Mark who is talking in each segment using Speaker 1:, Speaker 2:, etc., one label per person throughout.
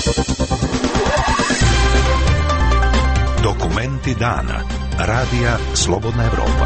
Speaker 1: Dokumenti dana. Radija Slobodna Evropa.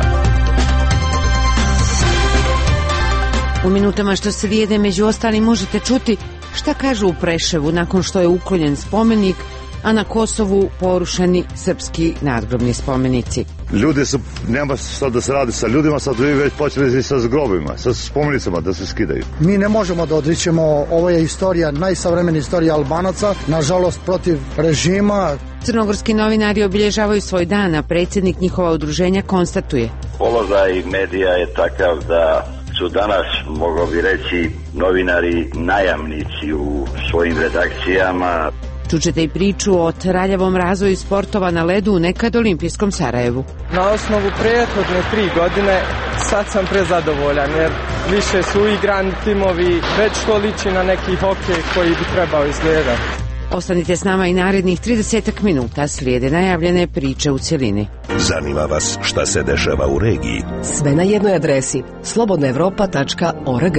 Speaker 2: U minutama što se slijede među ostalim možete čuti šta kažu u Preševu nakon što je uklonjen spomenik, a na Kosovu porušeni srpski nadgrobni spomenici.
Speaker 3: Ljudi su, nema sad da se radi sa ljudima, sad vi već počeli sa grobima, sa spomenicama da se skidaju.
Speaker 4: Mi ne možemo da odričemo, ovo je istorija, najsavremenija istorija Albanaca, nažalost protiv režima.
Speaker 2: Crnogorski novinari obilježavaju svoj dan, a predsjednik njihova udruženja konstatuje:
Speaker 5: položaj medija je takav da su danas, mogao bi reći, novinari najamnici u svojim redakcijama.
Speaker 2: Čućete i priču o traljavom razvoju sportova na ledu u nekad olimpijskom Sarajevu.
Speaker 6: Na osnovu prethodne 3 godine sad sam prezadovoljan jer više su igrani timovi, već to liči na neki hokej koji bi trebao izgledati.
Speaker 2: Ostanite s nama i narednih 30 minuta, slijede najavljene priče u cjelini.
Speaker 1: Zanima vas šta se dešava u regiji?
Speaker 7: Sve na jednoj adresi slobodnaevropa.org.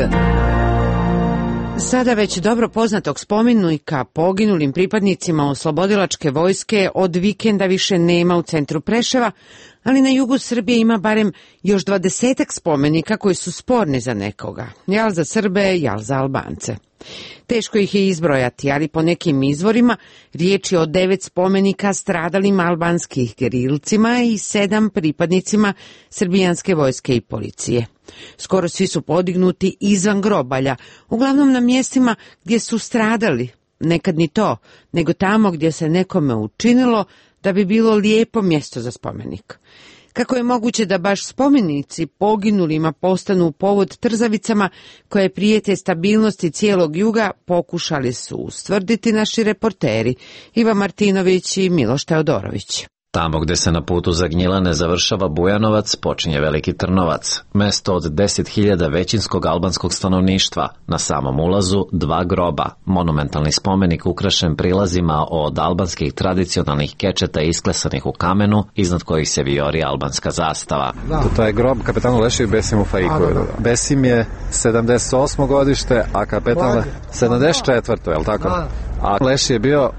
Speaker 2: Sada već dobro poznatog spomenika poginulim pripadnicima oslobodilačke vojske od vikenda više nema u centru Preševa, ali na jugu Srbije ima barem još 20 spomenika koji su sporni za nekoga. Jal za Srbe, jal za Albance. Teško ih je izbrojati, ali po nekim izvorima riječ je o 9 spomenika stradalim albanskih gerilcima i 7 pripadnicima srbijanske vojske i policije. Skoro svi su podignuti izvan grobalja, uglavnom na mjestima gdje su stradali, nekad ni to, nego tamo gdje se nekome učinilo da bi bilo lijepo mjesto za spomenik. Kako je moguće da baš spomenici poginulima postanu povod trzavicama koje prijete stabilnosti cijelog juga, pokušali su ustvrditi naši reporteri Iva Martinović i Miloš Teodorović.
Speaker 8: Tamo gdje se na putu za Gnjilane završava Bujanovac, počinje Veliki Trnovac, mesto od 10.000 većinskog albanskog stanovništva. Na samom ulazu 2 groba, monumentalni spomenik ukrašen prilazima od albanskih tradicionalnih kečeta isklesanih u kamenu, iznad kojih se vijori albanska zastava.
Speaker 9: To je grob kapetanu Lešiju Besimu Faiku. Besim je 78. godište, a kapetan 74. je li tako? A Leši je bio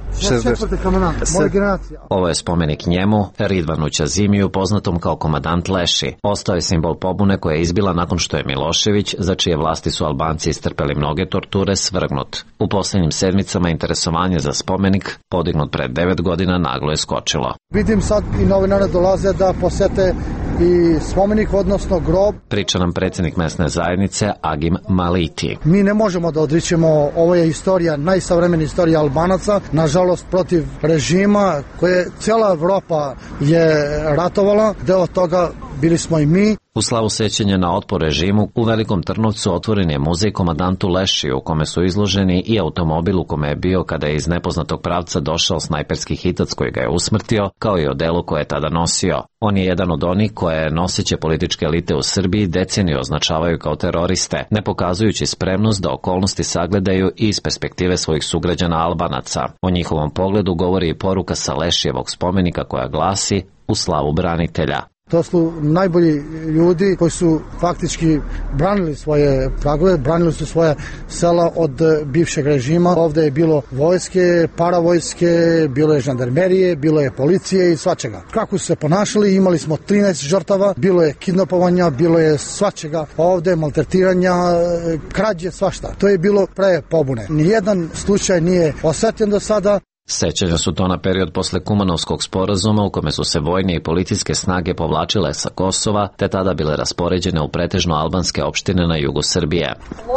Speaker 9: 60.
Speaker 8: Ovo je spomenik njemu, Ridvanu Ćazimiju, poznatom kao komandant Leši. Ostao je simbol pobune koja je izbila nakon što je Milošević, za čije vlasti su Albanci istrpeli mnoge torture, svrgnut. U posljednjim sedmicama interesovanje za spomenik, podignut pred 9 godina, naglo je skočilo.
Speaker 4: Vidim sad i novinare dolaze da posete i spomenik, odnosno grob.
Speaker 8: Priča nam predsjednik mesne zajednice Agim Maliti.
Speaker 4: Mi ne možemo da odričemo, ovo je istorija, najsavremenija istorija Albanaca, nažalost protiv režima koje cijela Evropa je ratovala, deo toga bili smo i mi.
Speaker 8: U slavu sećanja na otpor režimu, u Velikom Trnovcu otvoren je muzej komandantu Lešiju, u kome su izloženi i automobil u kome je bio kada je iz nepoznatog pravca došao snajperski hitac koji ga je usmrtio, kao i odelo koje je tada nosio. On je jedan od onih koje noseće političke elite u Srbiji deceniju označavaju kao teroriste, ne pokazujući spremnost da okolnosti sagledaju i iz perspektive svojih sugrađana Albanaca. O njihovom pogledu govori i poruka sa Lešijevog spomenika koja glasi: u slavu branitelja.
Speaker 4: To su najbolji ljudi koji su faktički branili svoje pragove, branili su svoje sela od bivšeg režima. Ovdje je bilo vojske, paravojske, bilo je žandarmerije, bilo je policije i svačega. Kako su se ponašali, imali smo 13 žrtava, bilo je kidnapovanja, bilo je svačega ovdje, maltretiranja, krađe, svašta. To je bilo pre pobune. Nijedan slučaj nije osjetljen do sada.
Speaker 8: Sećanja su to na period posle Kumanovskog sporazuma u kome su se vojne i policijske snage povlačile sa Kosova, te tada bile raspoređene u pretežno albanske opštine na jugu Srbije.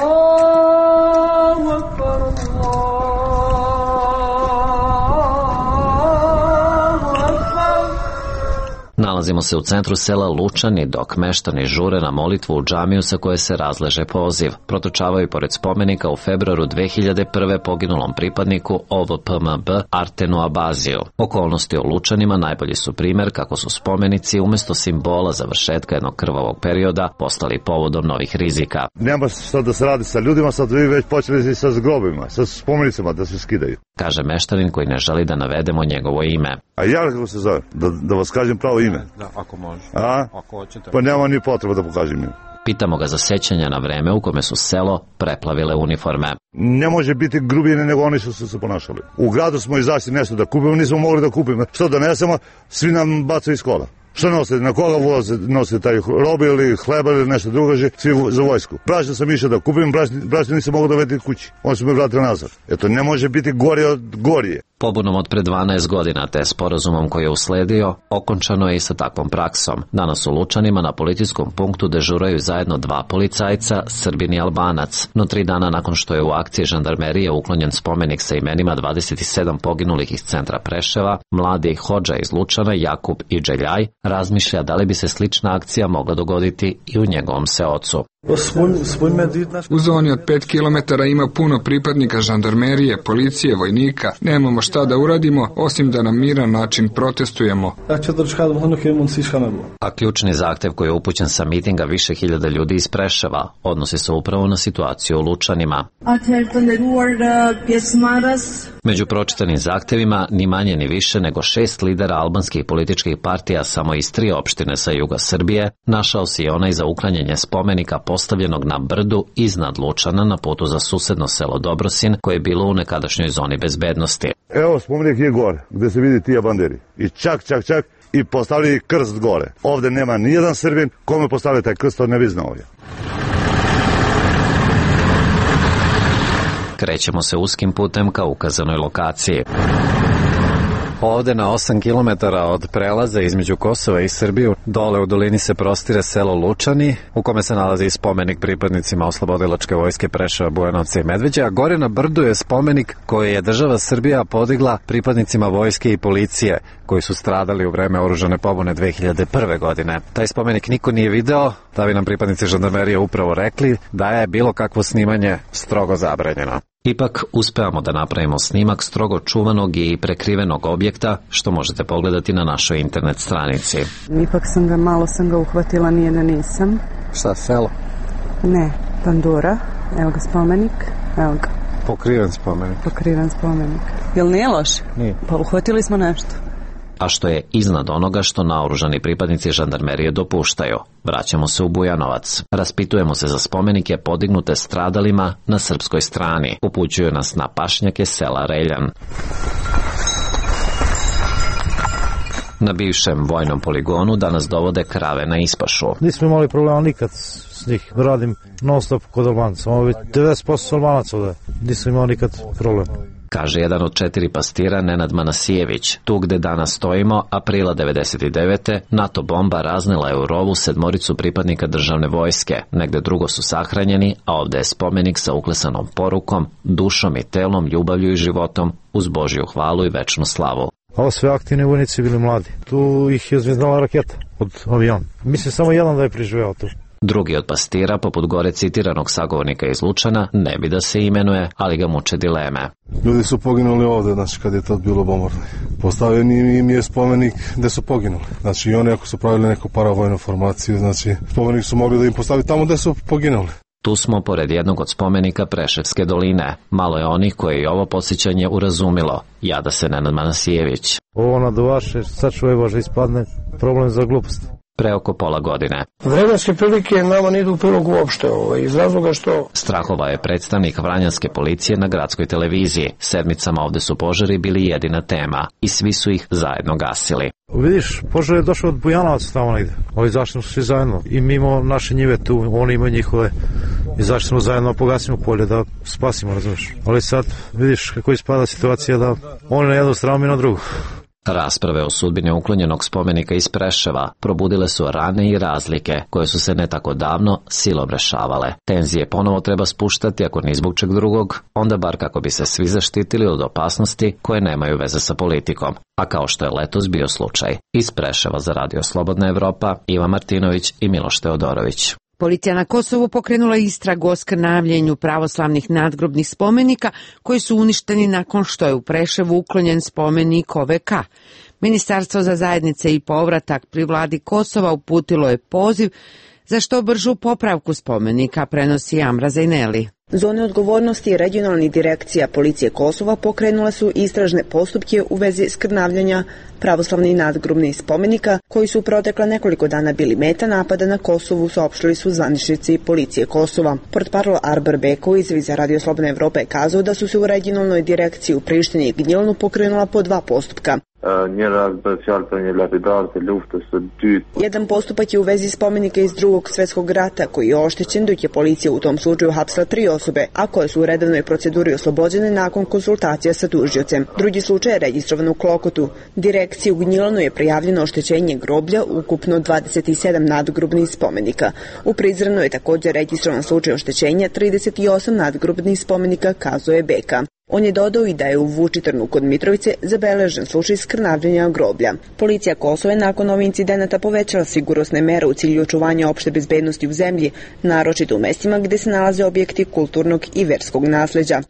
Speaker 8: Nalazimo se u centru sela Lučani, dok meštani žure na molitvu u džamiju sa koje se razleže poziv. Protočavaju pored spomenika u februaru 2001. poginulom pripadniku OVPMB Artenu Abaziju. Okolnosti o Lučanima najbolji su primjer kako su spomenici umjesto simbola završetka jednog krvavog perioda postali povodom novih rizika.
Speaker 3: Nema sad da se radi sa ljudima, sad vi već počeli sa grobima, sa spomenicama da se skidaju.
Speaker 8: Kaže meštanin koji ne želi da navedemo njegovo ime.
Speaker 3: A ja kako se zove? Da vas kažem pravo ime?
Speaker 9: Da, ako može.
Speaker 3: A?
Speaker 9: Ako hoćete.
Speaker 3: Pa nema ni potreba da pokažem ime.
Speaker 8: Pitamo ga za sećanja na vreme u kome su selo preplavile uniforme.
Speaker 3: Ne može biti grubine nego oni su se ponašali. U gradu smo izašli nešto da kupimo, nismo mogli da kupimo. Što donesemo, svi nam bacaju iz kola. Što nose? Na koga nose taj robe ili hleba ili nešto drugo, svi za vojsku. Brašno sam išao da kupim, brašno nisam mogao da veti kući. Oni su me vratili nazad. Eto, ne može biti gore od gorije.
Speaker 8: Pobunom od pre 12 godina te sporazumom koji je usledio, okončano je i sa takvom praksom. Danas u Lučanima na policijskom punktu dežuraju zajedno 2 policajca, Srbin i Albanac. No 3 dana nakon što je u akciji žandarmerije uklonjen spomenik sa imenima 27 poginulih iz centra Preševa, mladi hodža iz Lučana, Jakub i Dželjaj, razmišlja da li bi se slična akcija mogla dogoditi i u njegovom seocu.
Speaker 10: U zoni od 5 km ima puno pripadnika žandarmerije, policije, vojnika. Nemamo šta da uradimo, osim da na miran način protestujemo.
Speaker 8: A ključni zahtev koji je upućen sa mitinga više hiljada ljudi iz Preševa odnosi se upravo na situaciju u Lučanima. Među pročitanim zahtevima ni manje ni više nego 6 lidera albanskih političkih partija samo iz 3 opštine sa juga Srbije našao se i onaj za uklanjanje spomenika postavljenog na brdu iznad Lučana na putu za susedno selo Dobrosin, koje je bilo u nekadašnjoj zoni bezbednosti.
Speaker 3: Evo spomenik je gore, gde se vidi tija banderi. I čak i postavili krst gore. Ovde nema nijedan Srbin, kome postavili taj krst, to ne bi znao ja.
Speaker 8: Krećemo se uskim putem ka ukazanoj lokaciji.
Speaker 9: Ovde na 8 km od prelaza između Kosova i Srbiju, dole u dolini se prostire selo Lučani, u kome se nalazi i spomenik pripadnicima Oslobodilačke vojske Preševa, Bujanovca i Medveđe, a gore na brdu je spomenik koji je država Srbija podigla pripadnicima vojske i policije, koji su stradali u vreme oružane pobune 2001. godine. Taj spomenik niko nije video, da bi nam pripadnici žandarmerije upravo rekli da je bilo kakvo snimanje strogo zabranjeno.
Speaker 8: Ipak uspevamo da napravimo snimak strogo čuvanog i prekrivenog objekta, što možete pogledati na našoj internet stranici.
Speaker 11: Ipak malo sam ga uhvatila, nije da nisam.
Speaker 9: Šta, selo?
Speaker 11: Ne, Pandura, evo ga spomenik, evo ga.
Speaker 9: Pokriven spomenik.
Speaker 11: Jel nije loš?
Speaker 9: Nije.
Speaker 11: Pa uhvatili smo nešto.
Speaker 8: A što je iznad onoga što naoružani pripadnici žandarmerije dopuštaju. Vraćamo se u Bujanovac. Raspitujemo se za spomenike podignute stradalima na srpskoj strani. Upućuju nas na pašnjake sela Reljan. Na bivšem vojnom poligonu danas dovode krave na ispašu.
Speaker 4: Nismo imali problema nikad s njih. Radim non stop kod Albanaca. Ovo je 90% Albanaca ovde. Nismo imali nikad problem.
Speaker 8: Kaže jedan od 4 pastira Nenad Manasijević. Tu gde danas stojimo, aprila 99. NATO bomba raznela je u rovu 7 pripadnika državne vojske. Negde drugo su sahranjeni, a ovde je spomenik sa uklesanom porukom, dušom i telom, ljubavlju i životom, uz Božju hvalu i večnu slavu.
Speaker 4: Ovo sve aktivni vojnici bili mladi. Tu ih je zvizdala raketa od aviona. Mislim samo jedan da je preživeo tu.
Speaker 8: Drugi od pastira, poput gore citiranog sagovornika iz Lučana, ne bi da se imenuje, ali ga muče dileme.
Speaker 12: Ljudi su poginuli ovde, znači kad je tad bilo bombardovanje. Postavljen im je spomenik gde su poginuli. Znači i oni ako su pravili neku paravojnu formaciju, znači spomenik su mogli da im postavi tamo gde su poginuli.
Speaker 8: Tu smo pored jednog od spomenika Preševske doline. Malo je onih koje je ovo podsjećanje urazumilo. Jada se Nenad Manasijević.
Speaker 4: Ovo naduvaše, sačuvaj Bože, ispadne problem za glupost.
Speaker 8: Pre oko pola godine.
Speaker 13: Vremenske prilike nama ne idu u prilog uopšte, iz razloga što...
Speaker 8: Strahova je predstavnik vranjanske policije na gradskoj televiziji. Sedmicama ovde su požari bili jedina tema i svi su ih zajedno gasili.
Speaker 4: Vidiš, požar je došao od Bujanovaca tamo negde. Ovi zašli smo svi zajedno. I mi imamo naše njive tu, oni imaju njihove. I zašli smo zajedno, pogasimo polje da spasimo, razumiješ. Ali sad vidiš kako ispada situacija da oni na jednu stranu, mi na drugu.
Speaker 8: Rasprave o sudbini uklonjenog spomenika iz Preševa probudile su rane i razlike koje su se ne tako davno silom rešavale. Tenzije ponovo treba spuštati, ako ni zbog čeg drugog, onda bar kako bi se svi zaštitili od opasnosti koje nemaju veze sa politikom. A kao što je letos bio slučaj. Iz Preševa za Radio Slobodna Evropa, Iva Martinović i Miloš Teodorović.
Speaker 2: Policija na Kosovu pokrenula istragu o skrnavljenju pravoslavnih nadgrobnih spomenika koji su uništeni nakon što je u Preševu uklonjen spomenik OVK. Ministarstvo za zajednice i povratak pri vladi Kosova uputilo je poziv za što bržu popravku spomenika, prenosi Amra Zajneli.
Speaker 14: Zone odgovornosti regionalnih direkcija policije Kosova pokrenule su istražne postupke u vezi skrnavljanja pravoslavnih nadgrobnih spomenika koji su protekla nekoliko dana bili meta napada na Kosovu, saopštili su zvaničnici policije Kosova. Portparol Arber Beković za Radio Slobodna Evropa je kazao da su se u regionalnoj direkciji u Prištini i Gnjilnu pokrenula po 2 postupka. Jedan postupak je u vezi spomenika iz Drugog svjetskog rata koji je oštećen, dok je policija u tom slučaju hapsila 3 osobe, a koje su u redovnoj proceduri oslobođene nakon konsultacija sa tužiocem. Drugi slučaj je registrovan u Klokotu. Direkciji u Gnjilanu je prijavljeno oštećenje groblja, ukupno 27 nadgrobnih spomenika. U Prizrenu je također registrovan slučaj oštećenja 38 nadgrobnih spomenika, kazao je Beka. On je dodao i da je u Vučitrnu kod Mitrovice zabeležen slučaj skrnavljenja groblja. Policija Kosova je nakon ovih incidenata povećala sigurnosne mere u cilju očuvanja opšte bezbednosti u zemlji, naročito u mestima gde se nalaze objekti kulturnog i verskog nasleđa.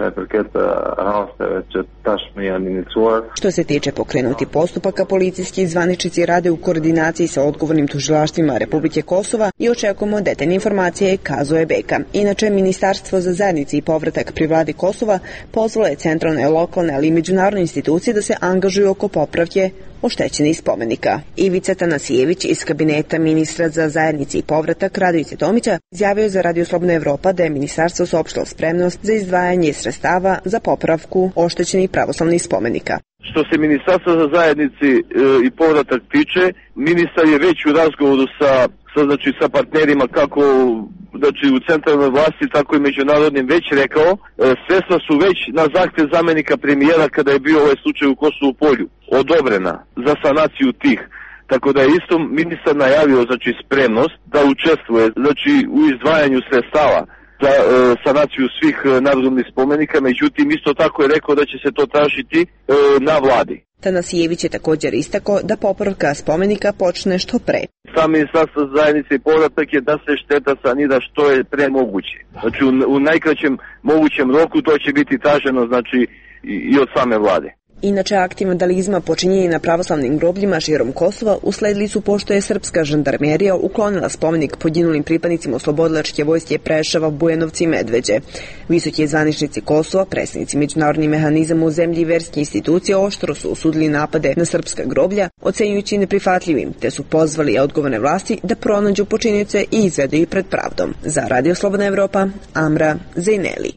Speaker 14: Što se tiče pokrenuti postupaka, policijski zvaničnici rade u koordinaciji sa odgovornim tužilaštvima Republike Kosova i očekujemo detaljne informacije, kazao je Beka. Inače, Ministarstvo za zajednice i povratak pri vladi Kosova pozvalo je centralne, lokalne, ali i međunarodne institucije da se angažuju oko popravke oštećenih spomenika. Ivica Tanasijević iz kabineta ministra za zajednice i povratak Radovice Tomića izjavio za Radio Slobodna Evropa da je ministarstvo saopštilo spremnost za izdvajanje sredstava za popravku oštećenih pravoslavnih spomenika.
Speaker 15: Što se Ministarstva za zajednici i povratak tiče, ministar je već u razgovoru sa partnerima kako u centralnoj vlasti, tako i međunarodnim već rekao, sredstva su već na zahtjev zamjenika premijera kada je bio ovaj slučaj u Kosovu Polju odobrena za sanaciju tih. Tako da je isto ministar najavio spremnost da učestvuje u izdvajanju sredstava za sanaciju svih nadgrobnih spomenika, međutim isto tako je rekao da će se to tražiti na vladi.
Speaker 14: Tanasijević je također istakao da popravka spomenika počne što pre.
Speaker 15: Sam Ministarstvo zajednice i povratak je da se šteta sanira što je pre moguće. Znači u najkraćem mogućem roku to će biti traženo i od same vlade.
Speaker 14: Inače, akti vandalizma počinjeni na pravoslavnim grobljima širom Kosova usledili su pošto je srpska žandarmerija uklonila spomenik poginulim pripadnicima oslobodilačke vojske Preševa, Bujanovci i Medveđe. Visoki zvaničnici Kosova, predstavnici međunarodnih mehanizama u zemlji i verske institucije oštro su osudili napade na srpska groblja, ocenjujući neprihvatljivim, te su pozvali odgovorne vlasti da pronađu počinioce i izvedu ih pred pravdom. Za Radio Slobodna Evropa, Amra Zejneli.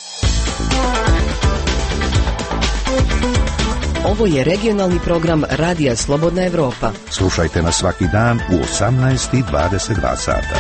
Speaker 7: Ovo je regionalni program Radija Slobodna Evropa.
Speaker 1: Slušajte nas svaki dan u 18:22 sata.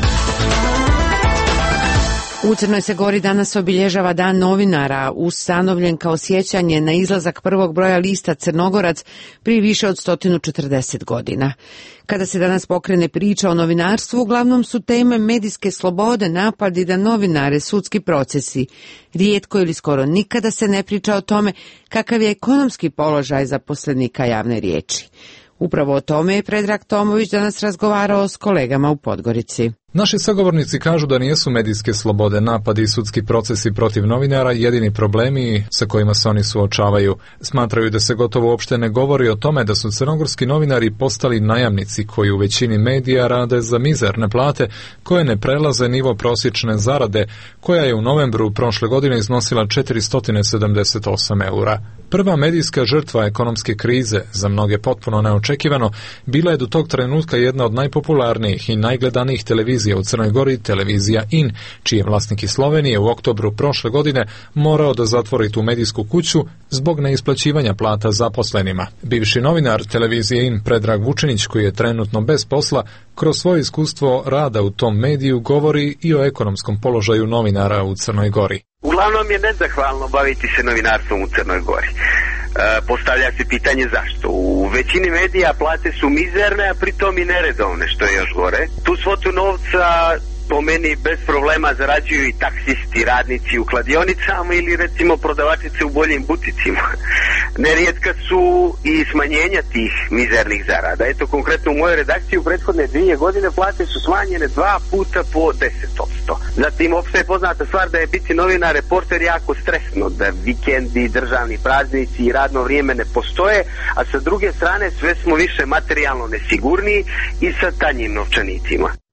Speaker 2: U Crnoj se Gori danas obilježava Dan novinara, ustanovljen kao sjećanje na izlazak prvog broja lista Crnogorac prije više od 140 godina. Kada se danas pokrene priča o novinarstvu, uglavnom su teme medijske slobode, napadi na novinare, sudski procesi. Rijetko ili skoro nikada se ne priča o tome kakav je ekonomski položaj zaposlenika javne riječi. Upravo o tome je Predrag Tomović danas razgovarao s kolegama u Podgorici.
Speaker 16: Naši sagovornici kažu da nijesu medijske slobode, napadi i sudski procesi protiv novinara jedini problemi sa kojima se oni suočavaju. Smatraju da se gotovo uopšte ne govori o tome da su crnogorski novinari postali najamnici koji u većini medija rade za mizerne plate koje ne prelaze nivo prosječne zarade, koja je u novembru prošle godine iznosila 478 eura. Prva medijska žrtva ekonomske krize, za mnoge potpuno neočekivano, bila je do tog trenutka jedna od najpopularnijih i najgledanijih televizija u Crnoj Gori, televizija IN, čiji je vlasnik iz Slovenije u oktobru prošle godine morao da zatvori tu medijsku kuću zbog neisplaćivanja plata zaposlenima. Bivši novinar televizije IN Predrag Vučinić, koji je trenutno bez posla, kroz svoje iskustvo rada u tom mediju govori i o ekonomskom položaju novinara u Crnoj Gori.
Speaker 17: Uglavnom je nezahvalno baviti se novinarstvom u Crnoj Gori. Postavlja se pitanje zašto. U većini medija plate su mizerne, a pritom i neredovne, što je još gore. Tu svotu novca po meni bez problema zarađuju i taksisti, radnici u kladionicama ili recimo prodavačice u boljim buticima. Nerijetka su i smanjenja tih mizernih zarada. Eto, konkretno u mojoj redakciji u prethodne 2 godine plate su smanjene 2 puta po 10%. Zatim, opšte je poznata stvar da je biti novinar, reporter jako stresno, da vikendi, državni praznici i radno vrijeme ne postoje, a sa druge strane sve smo više materijalno nesigurniji i sa tanjim novčanicima.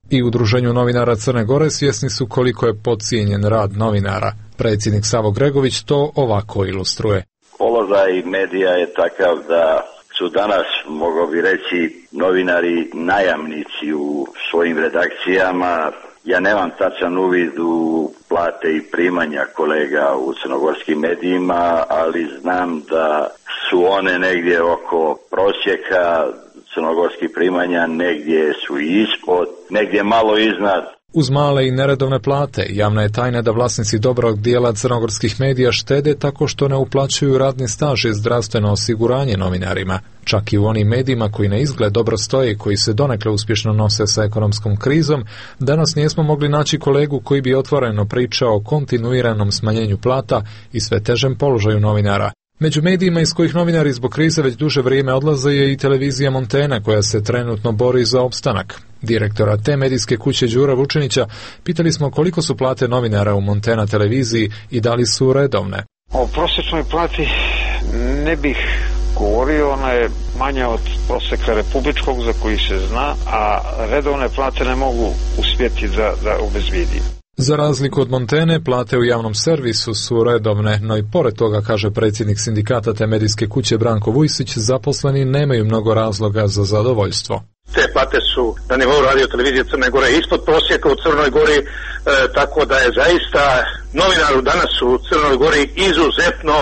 Speaker 16: I u Udruženju novinara Crne Gore svjesni su koliko je podcijenjen rad novinara. Predsjednik Savo Gregović to ovako ilustruje.
Speaker 5: Položaj medija je takav da su danas, mogao bi reći, novinari najamnici u svojim redakcijama. Ja nemam tačan uvid u plate i primanja kolega u crnogorskim medijima, ali znam da su one negdje oko prosjeka crnogorskih primanja, negdje su ispod, negdje malo iznad.
Speaker 16: Uz male i neredovne plate, javna je tajna da vlasnici dobrog dijela crnogorskih medija štede tako što ne uplaćuju radni staž i zdravstveno osiguranje novinarima. Čak i u onim medijima koji na izgled dobro stoje i koji se donekle uspješno nose sa ekonomskom krizom, danas nismo mogli naći kolegu koji bi otvoreno pričao o kontinuiranom smanjenju plata i sve težem položaju novinara. Među medijima iz kojih novinari zbog krize već duže vrijeme odlaze je i televizija Montena koja se trenutno bori za opstanak. Direktora te medijske kuće Đura Vučinića pitali smo koliko su plate novinara u Montena televiziji i da li su redovne.
Speaker 18: O prosječnoj plati ne bih govorio, ona je manja od prosjeka republičkog za koji se zna, a redovne plate ne mogu uspjeti da obezvijedim.
Speaker 16: Za razliku od Montene, plate u javnom servisu su redovne, no i pored toga, kaže predsjednik sindikata te medijske kuće Branko Vujsić, zaposleni nemaju mnogo razloga za zadovoljstvo.
Speaker 19: Te plate su na nivou radio televizije Crne Gore ispod prosjeka u Crnoj Gori, tako da je zaista novinaru danas u Crnoj Gori izuzetno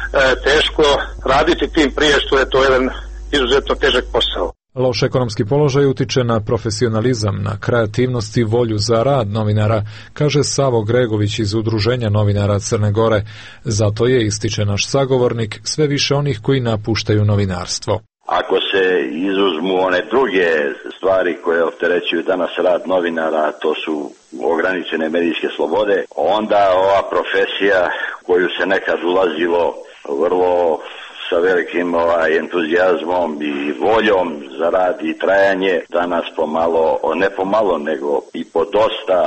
Speaker 19: teško raditi, tim prije što je to jedan izuzetno težak posao.
Speaker 16: Loš ekonomski položaj utiče na profesionalizam, na kreativnost i volju za rad novinara, kaže Savo Gregović iz Udruženja novinara Crne Gore. Zato je, ističe naš sagovornik, sve više onih koji napuštaju novinarstvo.
Speaker 5: Ako se izuzmu one druge stvari koje opterećuju danas rad novinara, to su ograničene medijske slobode, onda ova profesija koju se nekad ulazilo vrlo sa velikim entuzijazmom i voljom za rad i trajanje, danas pomalo, ne pomalo, nego i po dosta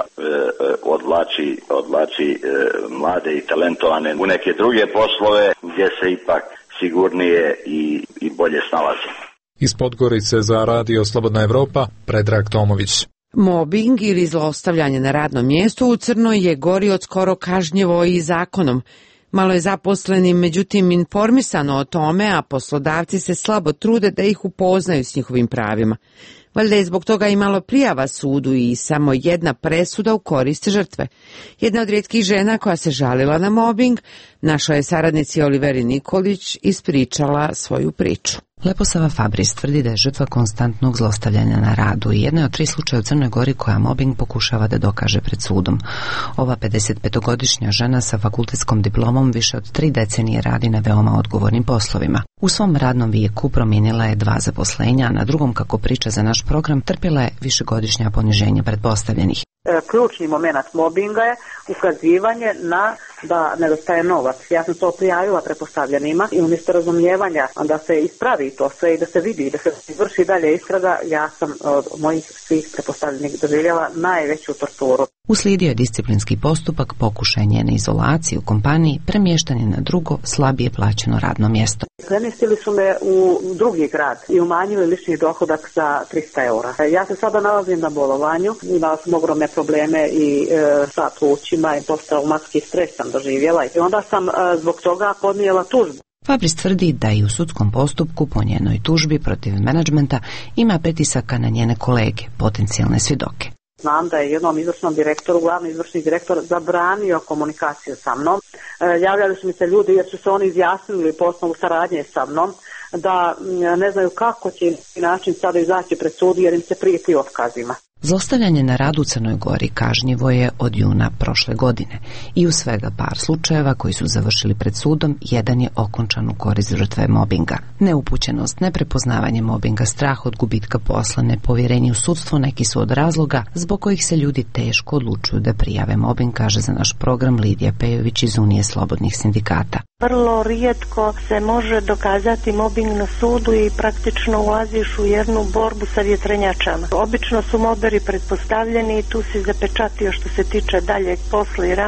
Speaker 5: odvlači mlade i talentovane u neke druge poslove gdje se ipak sigurnije i bolje snalaze.
Speaker 16: Iz Podgorice za Radio Slobodna Evropa, Predrag Tomović.
Speaker 2: Mobing ili zlostavljanje na radnom mjestu u Crnoj je Gori od skoro kažnjivo i zakonom. Malo je zaposlenim, međutim, informisano o tome, a poslodavci se slabo trude da ih upoznaju s njihovim pravima. Valjda je zbog toga i malo prijava sudu i samo jedna presuda u korist žrtve. Jedna od rijetkih žena koja se žalila na mobing, našoj je saradnici Oliveri Nikolić ispričala svoju priču.
Speaker 20: Leposava Fabris tvrdi da je žrtva konstantnog zlostavljanja na radu i jedna je od 3 slučaja u Crnoj Gori koja mobing pokušava da dokaže pred sudom. Ova 55-godišnja žena sa fakultetskom diplomom više od 3 decenije radi na veoma odgovornim poslovima. U svom radnom vijeku promijenila je 2 zaposlenja, a na drugom, kako priča za naš program, trpjela je višegodišnja poniženja pretpostavljenih.
Speaker 21: Ključni moment mobinga je ukazivanje na da nedostaje novac. Ja sam to prijavila pretpostavljenima i umjesto razumijevanja da se ispravi to sve i da se vidi, da se vrši dalje istraga, ja sam od mojih svih pretpostavljenih doživjela najveću torturu.
Speaker 20: Uslijedio je disciplinski postupak, pokušaj njene izolacije u kompaniji, premještanje na drugo, slabije plaćeno radno mjesto.
Speaker 21: Premjestili su me u drugi grad i umanjili lični dohodak za 300 eura. Ja se sada nalazim na bolovanju, imala sam ogromne probleme i sa plućima i posttraumatski stres sam doživjela i onda sam zbog toga podnijela tužbu.
Speaker 20: Fabris tvrdi da i u sudskom postupku po njenoj tužbi protiv menadžmenta ima pritisaka na njene kolege, potencijalne svjedoke.
Speaker 21: Znam da je jednom izvršnom direktoru, glavni izvršni direktor, zabranio komunikaciju sa mnom. Javljali su mi se ljudi jer su se oni izjasnili po osnovu saradnje sa mnom da ne znaju kako će način sada izaći pred sud jer im se prijeti otkazima.
Speaker 20: Zlostavljanje na radu u Crnoj Gori kažnjivo je od juna prošle godine i u svega par slučajeva koji su završili pred sudom, jedan je okončan u korist žrtve mobinga. Neupućenost, neprepoznavanje mobinga, strah od gubitka posla, nepovjerenje u sudstvo neki su od razloga zbog kojih se ljudi teško odlučuju da prijave mobing, kaže za naš program Lidija Pejović iz Unije slobodnih sindikata.
Speaker 22: Vrlo rijetko se može dokazati mobing na sudu i praktično ulaziš u jednu borbu sa vjetrenjačama. Obično su moberi pretpostavljeni i tu si zapečatio što se tiče daljeg posla i rada.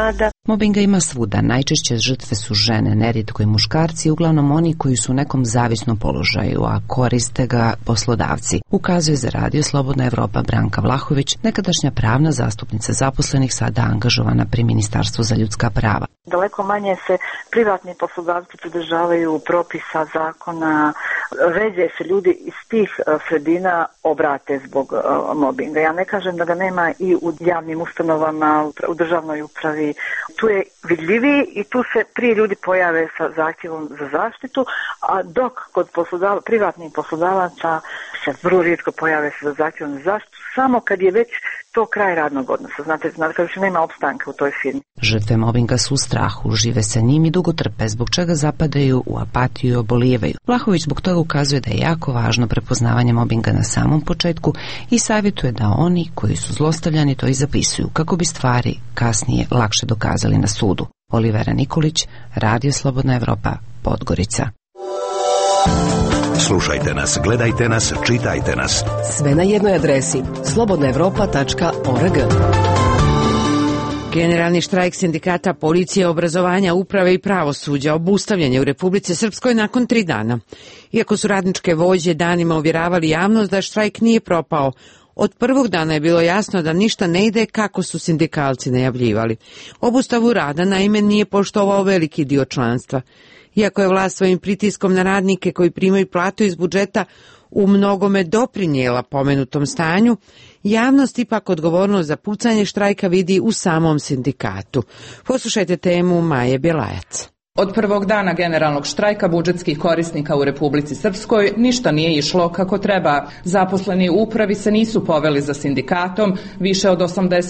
Speaker 20: Mobinga ima svuda, najčešće žrtve su žene, nerijetko i muškarci, uglavnom oni koji su u nekom zavisnom položaju, a koriste ga poslodavci, ukazuje za Radio Slobodna Evropa Branka Vlahović, nekadašnja pravna zastupnica zaposlenih, sada angažovana pri Ministarstvu za ljudska prava.
Speaker 22: Daleko manje se privatni poslodavci pridržavaju propisa, zakona, ređe se ljudi iz tih sredina obrate zbog mobinga. Ja ne kažem da ga nema i u javnim ustanovama, u državnoj upravi. Tu je vidljiviji i tu se prije ljudi pojave sa zahtjevom za zaštitu, a dok kod privatnih poslodavaca se vrlo rijetko pojave sa zahtjevom za zaštitu, samo kad je već to kraj radnog odnosa. Znate, kad više nema opstanka u toj firmi.
Speaker 20: Žrtve mobinga su u strahu, žive sa njim i dugo trpe, zbog čega zapadaju u apatiju i obolijevaju. Vlahović zbog toga ukazuje da je jako važno prepoznavanje mobinga na samom početku i savjetuje da oni koji su zlostavljani to i zapisuju, kako bi stvari kasnije lakše dokazali na sudu. Olivera Nikolić, Radio Slobodna Evropa, Podgorica.
Speaker 1: Slušajte nas, gledajte nas, čitajte nas.
Speaker 7: Sve na jednoj adresi slobodnaevropa.org.
Speaker 2: Generalni štrajk sindikata policije, obrazovanja, uprave i pravosuđa obustavljen je u Republici Srpskoj nakon 3 dana. Iako su radničke vođe danima uvjeravali javnost da štrajk nije propao, od prvog dana je bilo jasno da ništa ne ide kako su sindikalci najavljivali. Obustavu rada naime nije poštovao veliki dio članstva. Iako je vlast svojim pritiskom na radnike koji primaju platu iz budžeta u mnogome doprinijela pomenutom stanju, javnost ipak odgovornost za pucanje štrajka vidi u samom sindikatu. Poslušajte temu Maje Bjelajac.
Speaker 6: Od prvog dana generalnog štrajka budžetskih korisnika u Republici Srpskoj ništa nije išlo kako treba. Zaposleni u upravi se nisu poveli za sindikatom, više od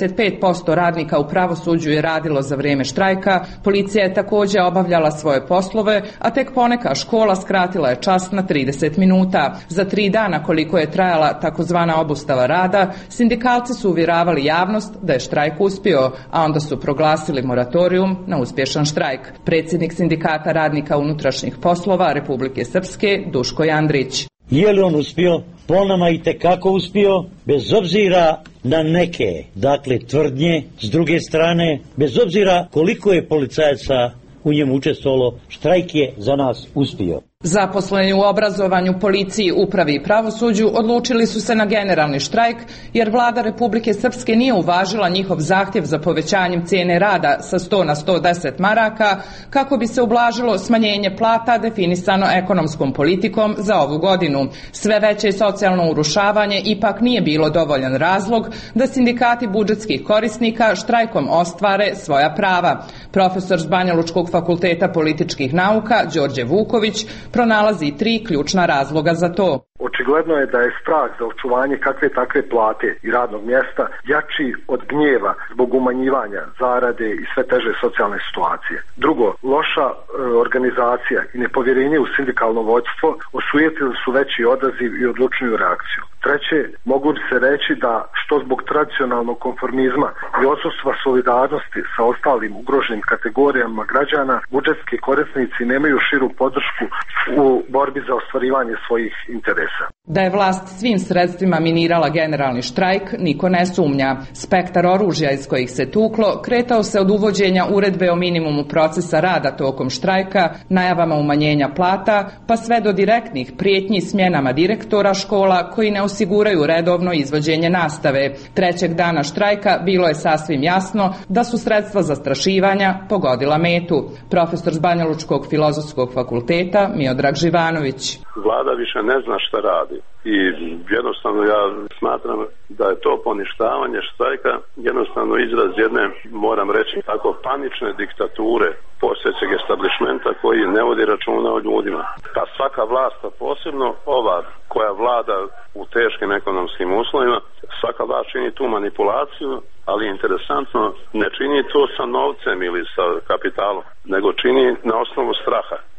Speaker 6: 85% radnika u pravosuđu je radilo za vrijeme štrajka, policija je također obavljala svoje poslove, a tek poneka škola skratila je čas na 30 minuta. Za 3 dana koliko je trajala takozvana obustava rada, sindikalci su uvjeravali javnost da je štrajk uspio, a onda su proglasili moratorijum na uspješan štrajk. Predsjednik Sindikata radnika unutrašnjih poslova Republike Srpske, Duško Jandrić.
Speaker 10: Je li on uspio? Po nama i tekako uspio, bez obzira na neke, tvrdnje, s druge strane, bez obzira koliko je policajaca u njemu učestvovalo, štrajk je za nas uspio.
Speaker 6: Zaposleni u obrazovanju, policiji, upravi i pravosuđu odlučili su se na generalni štrajk jer vlada Republike Srpske nije uvažila njihov zahtjev za povećanjem cijene rada sa 100 na 110 maraka kako bi se ublažilo smanjenje plata definisano ekonomskom politikom za ovu godinu. Sve veće socijalno urušavanje ipak nije bilo dovoljan razlog da sindikati budžetskih korisnika štrajkom ostvare svoja prava. Profesor s Banjalučkog fakulteta političkih nauka Đorđe Vuković pronalazi 3 ključna razloga za to.
Speaker 23: Očigledno je da je strah za očuvanje kakve takve plate i radnog mjesta jači od gnjeva zbog umanjivanja zarade i sve teže socijalne situacije. Drugo, loša organizacija i nepovjerenje u sindikalno vodstvo osujetili su veći odaziv i odlučniju reakciju. Treće, mogu bi se reći da što zbog tradicionalnog konformizma i odsustva solidarnosti sa ostalim ugroženim kategorijama građana, budžetski korisnici nemaju širu podršku u borbi za ostvarivanje svojih interesa.
Speaker 6: Da je vlast svim sredstvima minirala generalni štrajk, niko ne sumnja. Spektar oružja iz kojih se tuklo kretao se od uvođenja uredbe o minimumu procesa rada tokom štrajka, najavama umanjenja plata, pa sve do direktnih prijetnji smjenama direktora škola koji ne osiguraju redovno izvođenje nastave. Trećeg dana štrajka bilo je sasvim jasno da su sredstva zastrašivanja pogodila metu. Profesor s Banjalučkog filozofskog fakulteta Miodrag Živanović.
Speaker 24: Vlada više ne zna šta radi i jednostavno ja smatram da je to poništavanje štrajka jednostavno izraz jedne, moram reći tako, panične diktature postojećeg establishmenta koji ne vodi računa o ljudima. Pa svaka vlast, a posebno ova koja vlada u teškim ekonomskim uslovima, svaka vlast čini tu manipulaciju, ali interesantno ne čini to sa novcem ili sa kapitalom, nego čini na osnovu straha.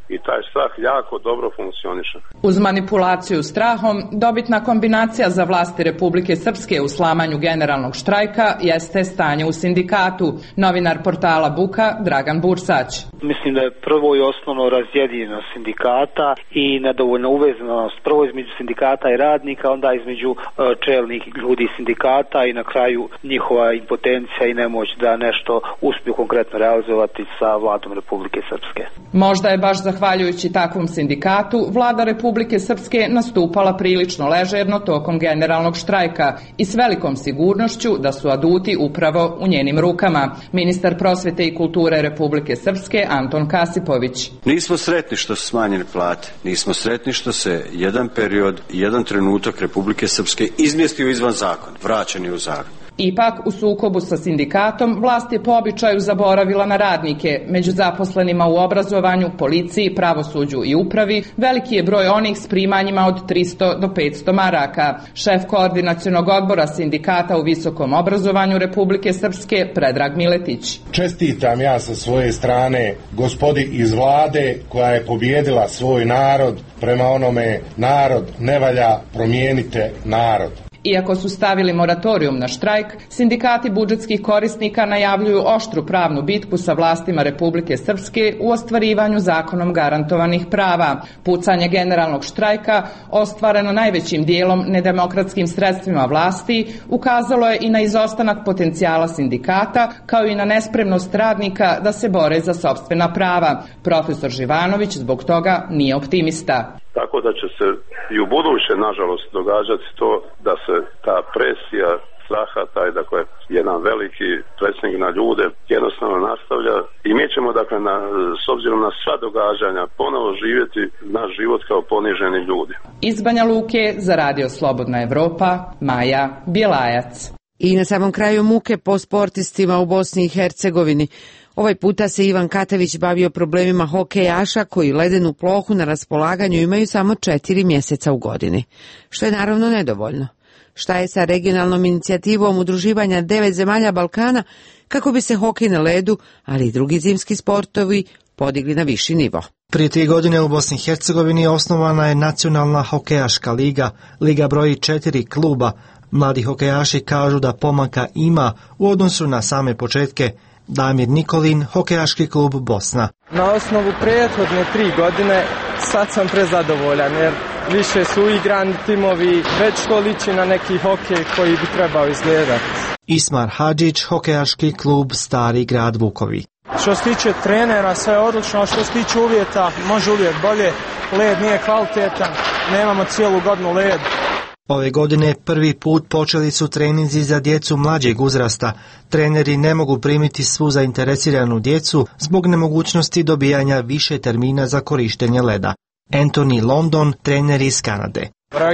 Speaker 24: i taj strah jako dobro funkcioniše.
Speaker 6: Uz manipulaciju strahom, dobitna kombinacija za vlasti Republike Srpske u slamanju generalnog štrajka jeste stanje u sindikatu. Novinar portala Buka Dragan Bursać.
Speaker 3: Mislim da je prvo i osnovno razjedinjenost sindikata i nedovoljna uvezanost prvo između sindikata i radnika, onda između čelnih ljudi sindikata i na kraju njihova impotencija i nemoć da nešto uspiju konkretno realizovati sa vladom Republike Srpske.
Speaker 6: Možda je baš zahvaljujući takvom sindikatu vlada Republike Srpske nastupala prilično ležerno tokom generalnog štrajka i s velikom sigurnošću da su aduti upravo u njenim rukama. Ministar prosvete i kulture Republike Srpske Anton Kasipović.
Speaker 9: Nismo sretni što su smanjene plate, nismo sretni što se jedan period, jedan trenutak Republike Srpske izmjestio izvan zakona, vraćen je u zakon.
Speaker 6: Ipak, u sukobu sa sindikatom, vlast je po običaju zaboravila na radnike. Među zaposlenima u obrazovanju, policiji, pravosuđu i upravi veliki je broj onih s primanjima od 300 do 500 maraka. Šef koordinacionog odbora sindikata u visokom obrazovanju Republike Srpske, Predrag Miletić.
Speaker 11: Čestitam ja sa svoje strane gospodi iz vlade koja je pobjedila svoj narod prema onome narod ne valja, promijenite narod.
Speaker 6: Iako su stavili moratorijum na štrajk, sindikati budžetskih korisnika najavljuju oštru pravnu bitku sa vlastima Republike Srpske u ostvarivanju zakonom garantovanih prava. Pucanje generalnog štrajka, ostvareno najvećim dijelom nedemokratskim sredstvima vlasti, ukazalo je i na izostanak potencijala sindikata, kao i na nespremnost radnika da se bore za sopstvena prava. Profesor Živanović zbog toga nije optimista.
Speaker 24: Tako da će se i u buduće, nažalost, događati to da se ta presija straha, taj, dakle, jedan veliki presing na ljude jednostavno nastavlja i mi ćemo, dakle, s obzirom na sva događanja ponovo živjeti naš život kao poniženi ljudi.
Speaker 6: Iz Banja Luke za Radio Slobodna Evropa, Maja Bjelajac.
Speaker 2: I na samom kraju muke po sportistima u Bosni i Hercegovini. Ovaj puta se Ivan Katavić bavio problemima hokejaša koji ledenu plohu na raspolaganju imaju samo 4 mjeseca u godini, što je naravno nedovoljno. Šta je sa regionalnom inicijativom udruživanja 9 zemalja Balkana kako bi se hokej na ledu, ali i drugi zimski sportovi podigli na viši nivo?
Speaker 12: Prije 3 godine u Bosni i Hercegovini osnovana je Nacionalna hokejaška liga. Liga broji 4 kluba. Mladi hokejaši kažu da pomaka ima u odnosu na same početke. Damir Nikolin, hokejaški klub Bosna.
Speaker 25: Na osnovu prethodne 3 godine sad sam prezadovoljan jer više su igrani timovi, već to liči na neki hokej koji bi trebao izgledati.
Speaker 12: Ismar Hadžić, hokejaški klub Stari grad Vukovi.
Speaker 25: Što se tiče trenera sve je odlično, a što se tiče uvjeta može uvijek bolje, led nije kvalitetan, nemamo cijelu godinu led.
Speaker 12: Ove godine prvi put počeli su treninzi za djecu mlađeg uzrasta. Treneri ne mogu primiti svu zainteresiranu djecu zbog nemogućnosti dobijanja više termina za korištenje leda. Anthony London, trener iz Kanade.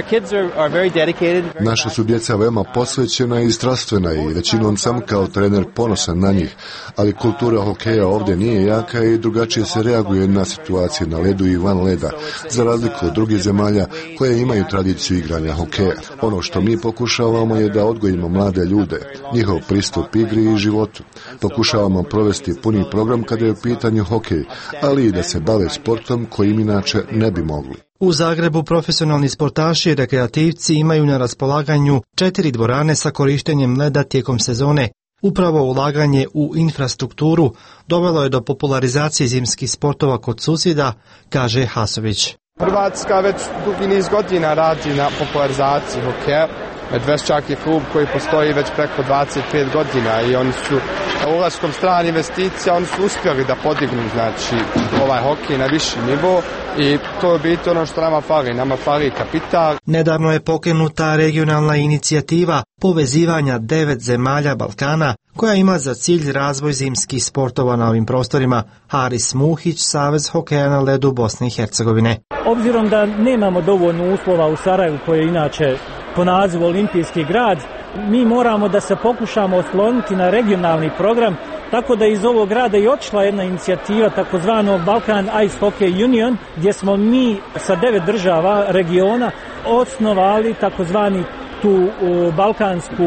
Speaker 26: Naša su djeca veoma posvećena i strastvena i većinom sam kao trener ponosan na njih, ali kultura hokeja ovdje nije jaka i drugačije se reaguje na situacije na ledu i van leda, za razliku od drugih zemalja koje imaju tradiciju igranja hokeja. Ono što mi pokušavamo je da odgojimo mlade ljude, njihov pristup igri i životu. Pokušavamo provesti puni program kada je u pitanju hokej, ali i da se bave sportom kojim inače ne bi mogli.
Speaker 12: U Zagrebu profesionalni sportaši i rekreativci imaju na raspolaganju 4 dvorane sa korištenjem leda tijekom sezone. Upravo ulaganje u infrastrukturu dovelo je do popularizacije zimskih sportova kod susjeda, kaže Hasović.
Speaker 25: Hrvatska već dugi niz godina radi na popularizaciji hokeja. Medveščak je klub koji postoji već preko 25 godina i oni su ulaskom strane investicija, oni su uspjeli da podignu ovaj hokej na viši nivo i to je biti ono što nama fali kapital.
Speaker 12: Nedavno je pokrenuta regionalna inicijativa povezivanja 9 zemalja Balkana koja ima za cilj razvoj zimskih sportova na ovim prostorima. Haris Muhić, Savez hokeja na ledu Bosne i Hercegovine.
Speaker 27: Obzirom da nemamo dovoljno uslova u Sarajevu koji je inače po nazivu Olimpijski grad, mi moramo da se pokušamo osloniti na regionalni program, tako da iz ovog grada je otišla jedna inicijativa takozvano Balkan Ice Hockey Union, gdje smo mi sa 9 država regiona osnovali takozvani tu balkansku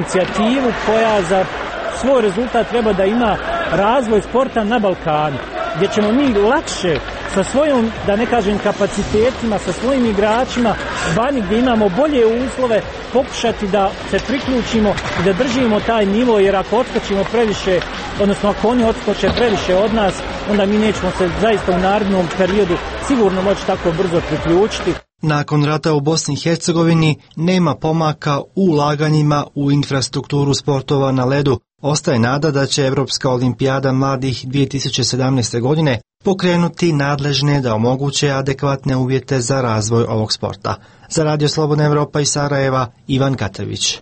Speaker 27: inicijativu koja za svoj rezultat treba da ima razvoj sporta na Balkanu. gdje ćemo mi lakše sa svojom, da ne kažem kapacitetima, sa svojim igračima vani gdje imamo bolje uslove pokušati da se priključimo i da držimo taj nivo, jer ako odskočimo previše, odnosno ako oni odskoče previše od nas, onda mi nećemo se zaista u narednom periodu sigurno moći tako brzo priključiti.
Speaker 12: Nakon rata u Bosni i Hercegovini nema pomaka u ulaganjima u infrastrukturu sportova na ledu. Ostaje nada da će Evropska olimpijada mladih 2017. godine pokrenuti nadležne da omoguće adekvatne uvjete za razvoj ovog sporta. Za Radio Slobodna Evropa iz Sarajeva, Ivan Katević.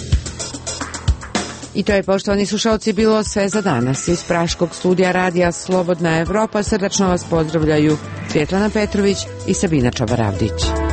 Speaker 2: I to je, poštovani slušalci, bilo sve za danas. Iz Praškog studija Radija Slobodna Evropa srdačno vas pozdravljaju Svjetlana Petrović i Sabina Čabaravdić.